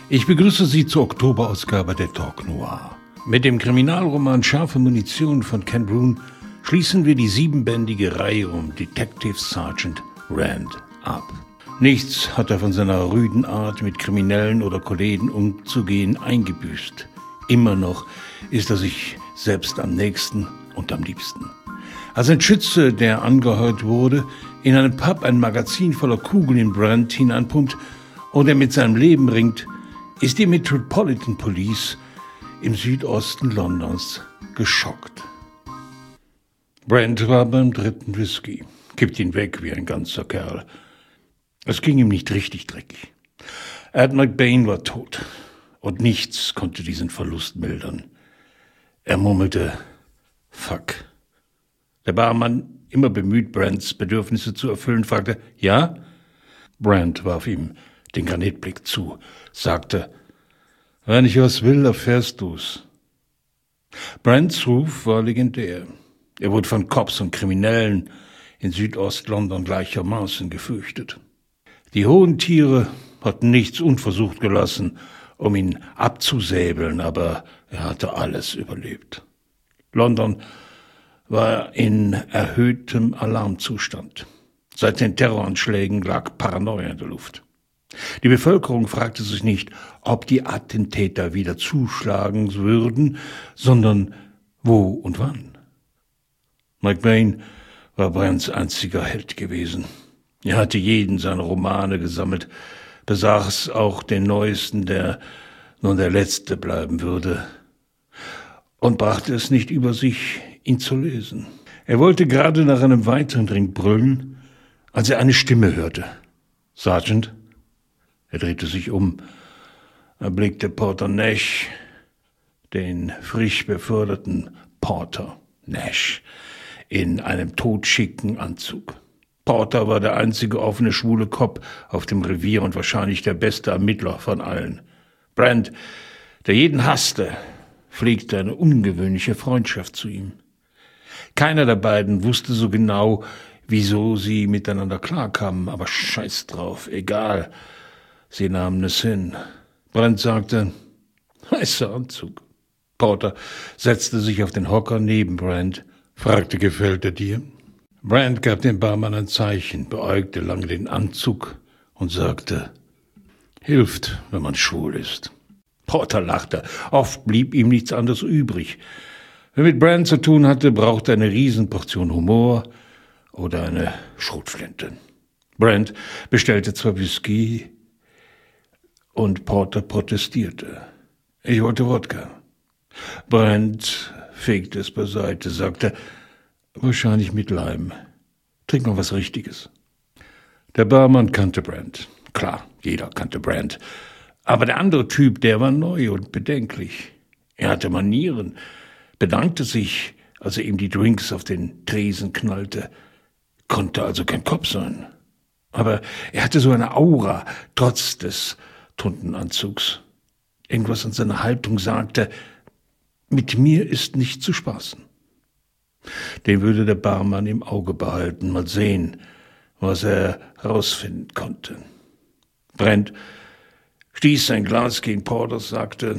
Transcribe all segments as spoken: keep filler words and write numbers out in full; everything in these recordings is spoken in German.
Ich begrüße Sie zur Oktoberausgabe der Talk Noir. Mit dem Kriminalroman Scharfe Munition von Ken Brune schließen wir die siebenbändige Reihe um Detective Sergeant Rand ab. Nichts hat er von seiner rüden Art, mit Kriminellen oder Kollegen umzugehen, eingebüßt. Immer noch ist er sich selbst am nächsten und am liebsten. Als ein Schütze, der angeheuert wurde, in einem Pub ein Magazin voller Kugeln in Brand hineinpumpt und er mit seinem Leben ringt, ist die Metropolitan Police im Südosten Londons geschockt. Brand war beim dritten Whisky, kippt ihn weg wie ein ganzer Kerl. Es ging ihm nicht richtig dreckig. Ed McBain war tot und nichts konnte diesen Verlust mildern. Er murmelte, fuck. Der Barmann, immer bemüht, Brands Bedürfnisse zu erfüllen, fragte, ja? Brand warf ihm den Granitblick zu, sagte, wenn ich was will, erfährst du's. Brands Ruf war legendär. Er wurde von Cops und Kriminellen in Südost-London gleichermaßen gefürchtet. Die hohen Tiere hatten nichts unversucht gelassen, um ihn abzusäbeln, aber er hatte alles überlebt. London war in erhöhtem Alarmzustand. Seit den Terroranschlägen lag Paranoia in der Luft. Die Bevölkerung fragte sich nicht, ob die Attentäter wieder zuschlagen würden, sondern wo und wann. McBain war Brands einziger Held gewesen. Er hatte jeden seiner Romane gesammelt, besaß auch den neuesten, der nun der letzte bleiben würde, und brachte es nicht über sich, ihn zu lesen. Er wollte gerade nach einem weiteren Drink brüllen, als er eine Stimme hörte. Sergeant? Er drehte sich um, erblickte Porter Nash, den frisch beförderten Porter Nash, in einem totschicken Anzug. Porter war der einzige offene schwule Cop auf dem Revier und wahrscheinlich der beste Ermittler von allen. Brand, der jeden hasste, pflegte eine ungewöhnliche Freundschaft zu ihm. Keiner der beiden wusste so genau, wieso sie miteinander klarkamen, aber scheiß drauf, egal. Sie nahmen es hin. Brand sagte, weißer Anzug. Porter setzte sich auf den Hocker neben Brand, fragte, gefällt er dir? Brand gab dem Barmann ein Zeichen, beäugte lange den Anzug und sagte, hilft, wenn man schwul ist. Porter lachte. Oft blieb ihm nichts anderes übrig. Wer mit Brand zu tun hatte, brauchte eine Riesenportion Humor oder eine Schrotflinte. Brand bestellte zwar Whisky, und Porter protestierte. Ich wollte Wodka. Brand fegte es beiseite, sagte, wahrscheinlich mit Leim. Trink mal was Richtiges. Der Barmann kannte Brand. Klar, jeder kannte Brand. Aber der andere Typ, der war neu und bedenklich. Er hatte Manieren, bedankte sich, als er ihm die Drinks auf den Tresen knallte, konnte also kein Cop sein. Aber er hatte so eine Aura, trotz des Tuntenanzugs. Irgendwas an seiner Haltung sagte, mit mir ist nicht zu spaßen. Den würde der Barmann im Auge behalten, mal sehen, was er herausfinden konnte. Brand stieß sein Glas gegen Porter, sagte,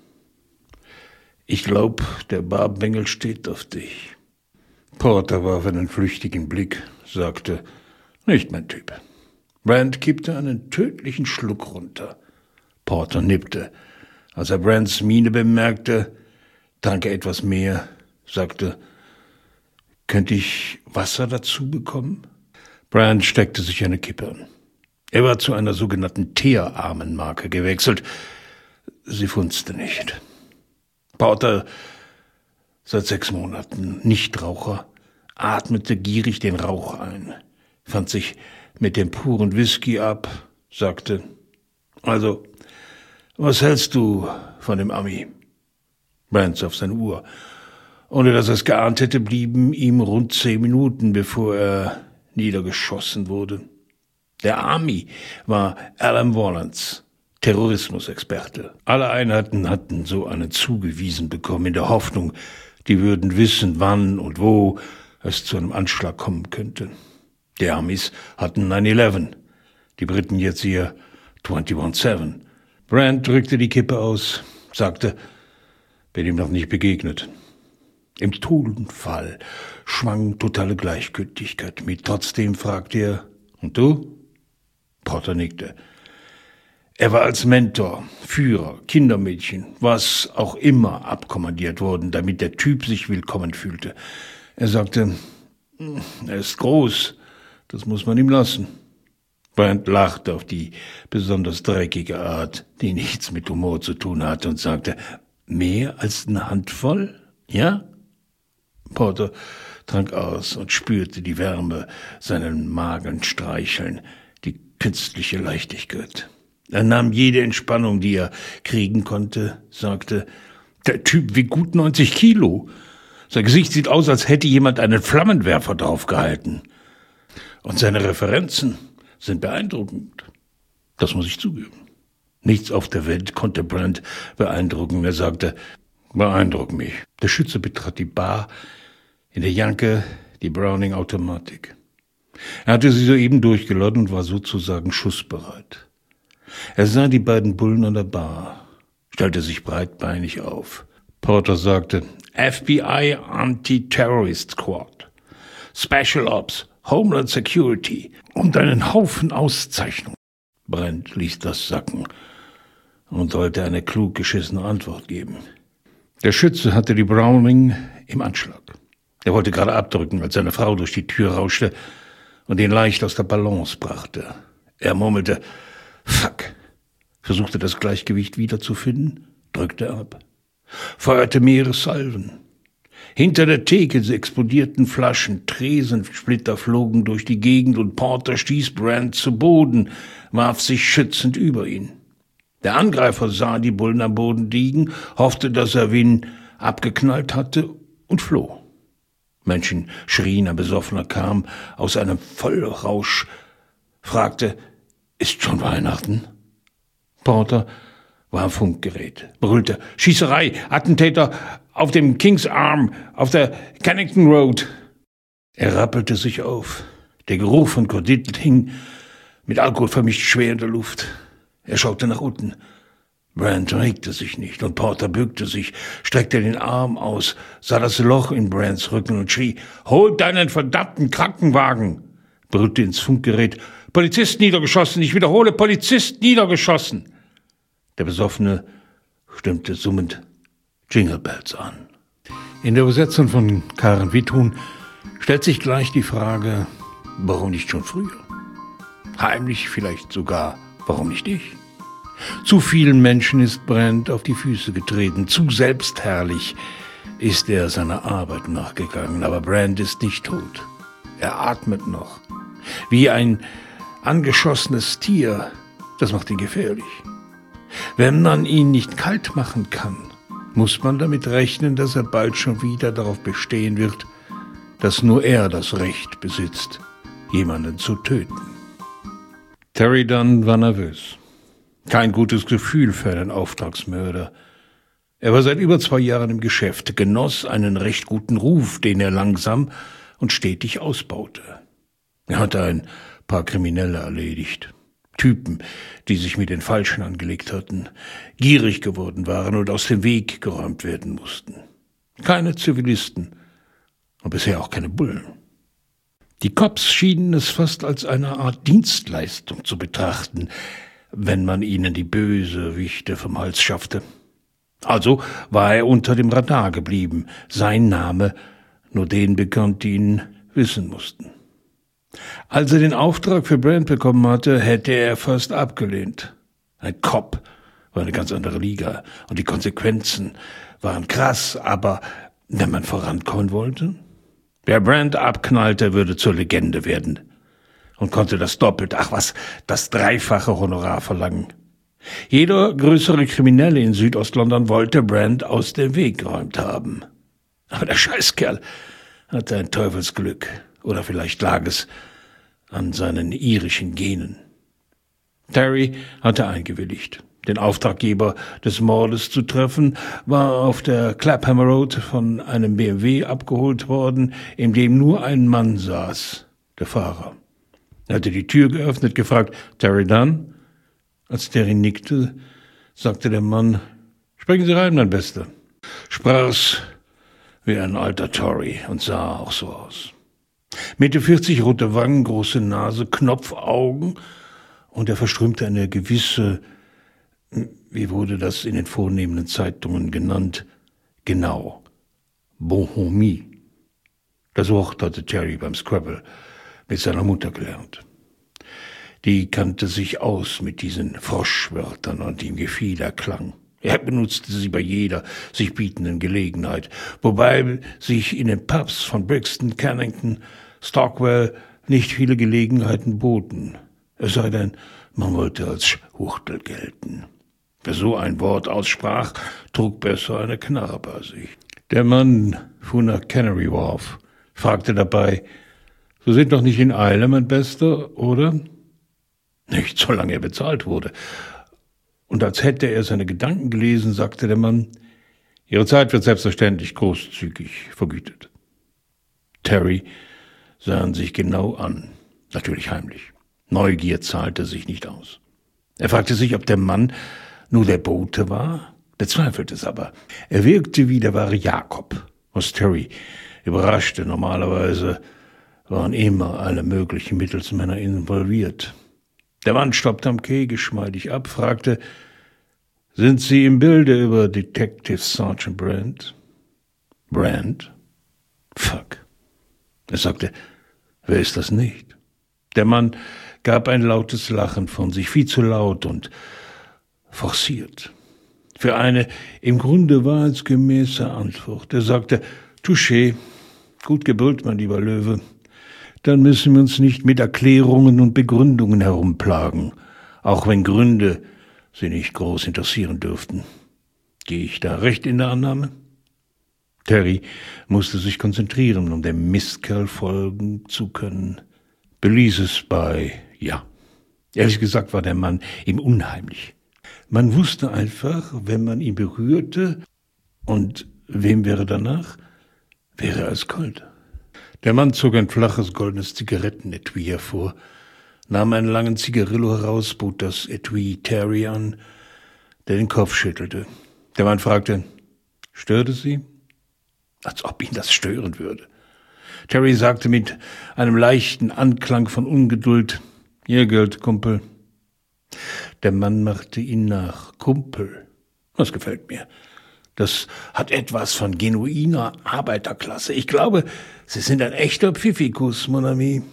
ich glaub, der Barbengel steht auf dich. Porter warf einen flüchtigen Blick, sagte, nicht mein Typ. Brand kippte einen tödlichen Schluck runter. Porter nippte. Als er Brands Miene bemerkte, trank er etwas mehr, sagte, könnte ich Wasser dazu bekommen? Brand steckte sich eine Kippe an. Er war zu einer sogenannten Teerarmenmarke gewechselt. Sie funzte nicht. Porter, seit sechs Monaten Nichtraucher, atmete gierig den Rauch ein, fand sich mit dem puren Whisky ab, sagte, also, was hältst du von dem Ami? Brand sah auf seine Uhr. Ohne dass er es geahnt hätte, blieben ihm rund zehn Minuten, bevor er niedergeschossen wurde. Der Ami war Alan Warlans, Terrorismusexperte. Alle Einheiten hatten so einen zugewiesen bekommen, in der Hoffnung, die würden wissen, wann und wo es zu einem Anschlag kommen könnte. Die Amis hatten nine eleven, die Briten jetzt ihr einundzwanzig sieben. Brand drückte die Kippe aus, sagte, bin ihm noch nicht begegnet. Im Tonfall schwang totale Gleichgültigkeit mit. Trotzdem fragte er, und du? Porter nickte. Er war als Mentor, Führer, Kindermädchen, was auch immer abkommandiert worden, damit der Typ sich willkommen fühlte. Er sagte, er ist groß, das muss man ihm lassen. Brand lachte auf die besonders dreckige Art, die nichts mit Humor zu tun hatte, und sagte, mehr als eine Handvoll? Ja? Porter trank aus und spürte die Wärme seinen Magen streicheln, die künstliche Leichtigkeit. Er nahm jede Entspannung, die er kriegen konnte, sagte, der Typ wiegt gut neunzig Kilo. Sein Gesicht sieht aus, als hätte jemand einen Flammenwerfer draufgehalten. Und seine Referenzen sind beeindruckend. Das muss ich zugeben. Nichts auf der Welt konnte Brand beeindrucken. Er sagte, beeindruck mich. Der Schütze betrat die Bar, in der Janke die Browning-Automatik. Er hatte sie soeben durchgeladen und war sozusagen schussbereit. Er sah die beiden Bullen an der Bar, stellte sich breitbeinig auf. Porter sagte, F B I Anti-Terrorist Squad, Special Ops, Homeland Security und einen Haufen Auszeichnungen. Brand ließ das sacken und wollte eine klug geschissene Antwort geben. Der Schütze hatte die Browning im Anschlag. Er wollte gerade abdrücken, als seine Frau durch die Tür rauschte und ihn leicht aus der Balance brachte. Er murmelte, Fuck, versuchte das Gleichgewicht wiederzufinden, drückte ab, feuerte mehrere Salven. Hinter der Theke explodierten Flaschen, Tresensplitter flogen durch die Gegend und Porter stieß Brand zu Boden, warf sich schützend über ihn. Der Angreifer sah die Bullen am Boden liegen, hoffte, dass er wen abgeknallt hatte und floh. Menschen schrien, ein Besoffener kam aus einem Vollrausch, fragte, ist schon Weihnachten? Porter war am Funkgerät, brüllte, Schießerei, Attentäter auf dem King's Arm, auf der Kennington Road. Er rappelte sich auf. Der Geruch von Kordit hing mit Alkohol vermischt schwer in der Luft. Er schaute nach unten. Brand regte sich nicht und Porter bückte sich, streckte den Arm aus, sah das Loch in Brands Rücken und schrie, »Holt deinen verdammten Krankenwagen!« brüllte ins Funkgerät, »Polizist niedergeschossen, ich wiederhole, Polizist niedergeschossen!« Der Besoffene stimmte summend Jingle Bells an. In der Übersetzung von Karen Witthuhn stellt sich gleich die Frage, warum nicht schon früher? Heimlich vielleicht sogar, warum nicht ich? Zu vielen Menschen ist Brand auf die Füße getreten, zu selbstherrlich ist er seiner Arbeit nachgegangen, aber Brand ist nicht tot. Er atmet noch, wie ein angeschossenes Tier, das macht ihn gefährlich. Wenn man ihn nicht kalt machen kann, muss man damit rechnen, dass er bald schon wieder darauf bestehen wird, dass nur er das Recht besitzt, jemanden zu töten. Terry Dunn war nervös. Kein gutes Gefühl für einen Auftragsmörder. Er war seit über zwei Jahren im Geschäft, genoss einen recht guten Ruf, den er langsam und stetig ausbaute. Er hatte ein paar Kriminelle erledigt. Typen, die sich mit den Falschen angelegt hatten, gierig geworden waren und aus dem Weg geräumt werden mussten. Keine Zivilisten und bisher auch keine Bullen. Die Cops schienen es fast als eine Art Dienstleistung zu betrachten, wenn man ihnen die Bösewichte vom Hals schaffte. Also war er unter dem Radar geblieben, sein Name nur denen bekannt, die ihn wissen mussten. Als er den Auftrag für Brand bekommen hatte, hätte er fast abgelehnt. Ein Cop war eine ganz andere Liga und die Konsequenzen waren krass, aber wenn man vorankommen wollte, wer Brand abknallte, würde zur Legende werden und konnte das Doppelte, ach was, das dreifache Honorar verlangen. Jeder größere Kriminelle in Südostlondon wollte Brand aus dem Weg geräumt haben. Aber der Scheißkerl hatte ein Teufelsglück. Oder vielleicht lag es an seinen irischen Genen. Terry hatte eingewilligt. Den Auftraggeber des Mordes zu treffen, war auf der Clapham Road von einem B M W abgeholt worden, in dem nur ein Mann saß, der Fahrer. Er hatte die Tür geöffnet, gefragt, Terry Dunn? Als Terry nickte, sagte der Mann. »Sprechen Sie rein, mein Bester.« Sprach's wie ein alter Tory und sah auch so aus. Mitte vierzig, rote Wangen, große Nase, Knopfaugen, und er verströmte eine gewisse, wie wurde das in den vornehmenden Zeitungen genannt, genau, Bonhomie. Das Wort hatte Terry beim Scrabble mit seiner Mutter gelernt. Die kannte sich aus mit diesen Froschwörtern und ihm gefiel der Klang. Er benutzte sie bei jeder sich bietenden Gelegenheit, wobei sich in den Pubs von Brixton, Kennington, Stockwell nicht viele Gelegenheiten boten. Es sei denn, man wollte als Schwuchtel gelten. Wer so ein Wort aussprach, trug besser eine Knarre bei sich. Der Mann fuhr nach Canary Wharf, fragte dabei, »Sie sind doch nicht in Eile, mein Bester, oder?« »Nicht, solange er bezahlt wurde.« Und als hätte er seine Gedanken gelesen, sagte der Mann, »Ihre Zeit wird selbstverständlich großzügig vergütet.« Terry sah ihn sich genau an, natürlich heimlich. Neugier zahlte sich nicht aus. Er fragte sich, ob der Mann nur der Bote war, bezweifelte es aber. Er wirkte wie der wahre Jakob, was Terry überraschte. Normalerweise waren immer alle möglichen Mittelsmänner involviert. Der Mann stoppte am Quai geschmeidig ab, fragte, »Sind Sie im Bilde über Detective Sergeant Brand?« »Brand? Fuck.« Er sagte, »Wer ist das nicht?« Der Mann gab ein lautes Lachen von sich, viel zu laut und forciert. Für eine im Grunde wahrheitsgemäße Antwort. Er sagte, »Touché, gut gebrüllt, mein lieber Löwe. Dann müssen wir uns nicht mit Erklärungen und Begründungen herumplagen, auch wenn Gründe Sie nicht groß interessieren dürften. Gehe ich da recht in der Annahme?« Terry musste sich konzentrieren, um dem Mistkerl folgen zu können. Beließ es bei ja. Ehrlich gesagt war der Mann ihm unheimlich. Man wusste einfach, wenn man ihn berührte, und wem wäre danach, wäre er eiskalt. Der Mann zog ein flaches, goldenes Zigarettenetui hervor, nahm einen langen Zigarillo heraus, bot das Etui Terry an, der den Kopf schüttelte. Der Mann fragte, »Stört es Sie?« Als ob ihn das stören würde. Terry sagte mit einem leichten Anklang von Ungeduld, »Ihr Geld, Kumpel.« Der Mann machte ihn nach. »Kumpel, das gefällt mir. Das hat etwas von genuiner Arbeiterklasse. Ich glaube, Sie sind ein echter Pfiffikus, mon ami.«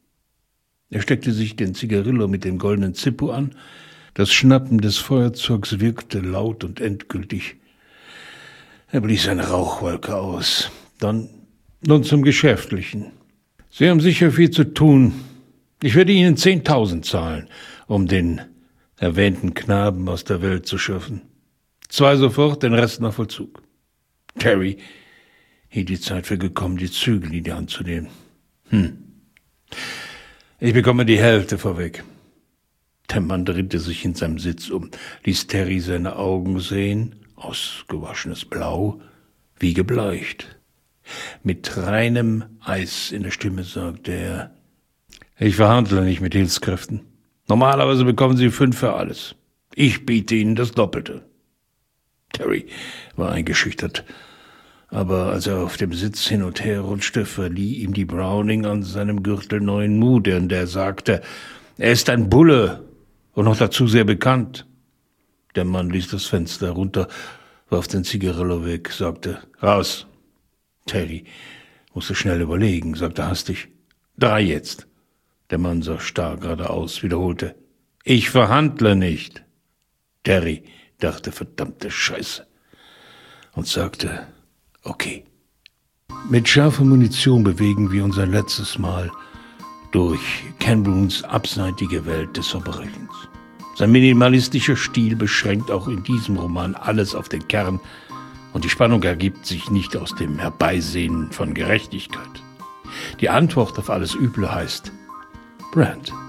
Er steckte sich den Zigarillo mit dem goldenen Zippo an. Das Schnappen des Feuerzeugs wirkte laut und endgültig. Er blies eine Rauchwolke aus. Dann, nun zum Geschäftlichen. Sie haben sicher viel zu tun. Ich werde Ihnen zehntausend zahlen, um den erwähnten Knaben aus der Welt zu schaffen. Zwei sofort, den Rest nach Vollzug. Terry hielt die Zeit für gekommen, die Zügel in die Hand zu nehmen. Hm. Ich bekomme die Hälfte vorweg. Der Mann drehte sich in seinem Sitz um, ließ Terry seine Augen sehen, ausgewaschenes Blau, wie gebleicht. Mit reinem Eis in der Stimme sagte er, »Ich verhandle nicht mit Hilfskräften. Normalerweise bekommen Sie fünf für alles. Ich biete Ihnen das Doppelte.« Terry war eingeschüchtert, aber als er auf dem Sitz hin und her rutschte, verlieh ihm die Browning an seinem Gürtel neuen Mut, und er sagte, er ist ein Bulle und noch dazu sehr bekannt. Der Mann ließ das Fenster herunter, warf den Zigarillo weg, sagte, raus. Terry musste schnell überlegen, sagte hastig, drei jetzt. Der Mann sah starr geradeaus, wiederholte, ich verhandle nicht. Terry dachte, verdammte Scheiße, und sagte, okay. Mit scharfer Munition bewegen wir uns ein letztes Mal durch Ken Bruns abseitige Welt des Verbrechens. Sein minimalistischer Stil beschränkt auch in diesem Roman alles auf den Kern, und die Spannung ergibt sich nicht aus dem Herbeisehnen von Gerechtigkeit. Die Antwort auf alles Üble heißt Brand.